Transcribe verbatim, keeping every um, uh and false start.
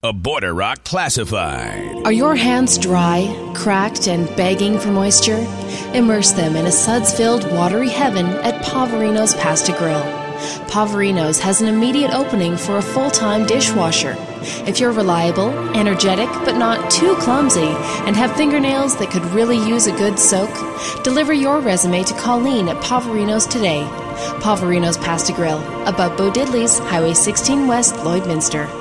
A Border Rock Classified. Are your hands dry, cracked, and begging for moisture? Immerse them in a suds-filled watery heaven at Poverino's Pasta Grill. Poverino's has an immediate opening for a full-time dishwasher. If you're reliable, energetic, but not too clumsy, and have fingernails that could really use a good soak, deliver your resume to Colleen at Poverino's today. Poverino's Pasta Grill, above Bo Diddley's, Highway sixteen West, Lloydminster.